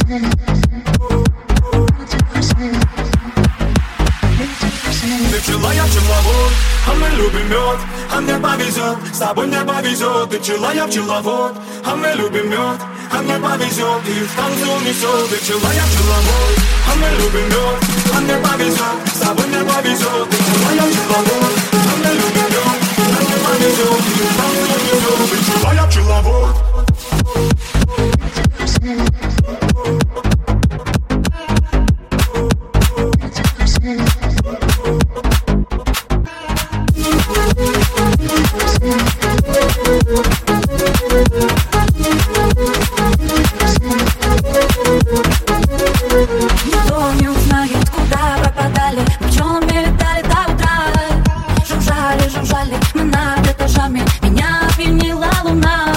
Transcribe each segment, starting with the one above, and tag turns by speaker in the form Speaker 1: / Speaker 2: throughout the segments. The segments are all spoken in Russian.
Speaker 1: Ты пчела, я пчеловод, а мы любим мед, а мне повезет, с тобой мне повезет. Ты пчела, я пчеловод, а мы любим мед, а мне повезет, и в танцу несет. Ты пчела, я пчеловод, а мы любим мед, а мне повезет, с тобой мне повезет. Ты пчела, я пчеловод, а мы любим мед, а мне повезет, и в танцу несет. Ты пчела, я пчеловод.
Speaker 2: Никто не узнает, куда пропадали. Мы пчелами летали до утра. Жужжали, жужжали мы над этажами. Меня опьянила луна.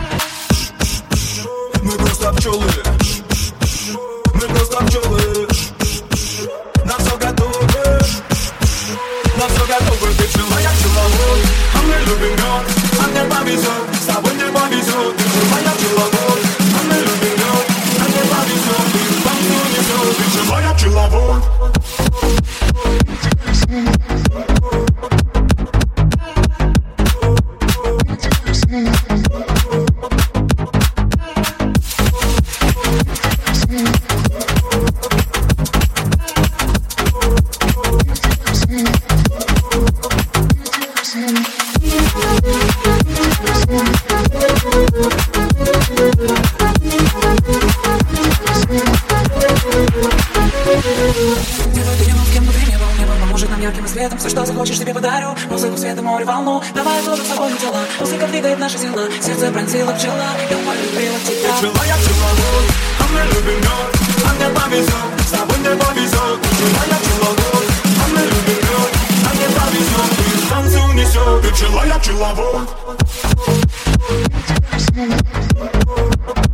Speaker 1: Мы просто пчелы, мы просто пчелы. На все готовы, на все готовы. Ты пчела, я пчеловод, а мы любим мед, а мне повезет, с тобой мне повезет. Ты пчела, я пчеловод, а мы любим мед, а мне повезет, и в танцу несет. Ты пчела, я пчеловод.
Speaker 3: Делаю ты не был, с кем внутри не был, не был. Поможет нам ярким светом, все, что захочешь, тебе подарю. Музыку, света, море, волну. Давай тоже с собой тела. Музыка двигает наши тела. Сердце пронзила пчела, я полюбила тебя.
Speaker 1: Пчела, я пчеловод, а мы любим мед, а мне повезет, с тобой мне повезет. Пчела, я пчеловод, а мы любим мед, а мне повезет, и в танцу несет. Ты пчела, я пчеловод.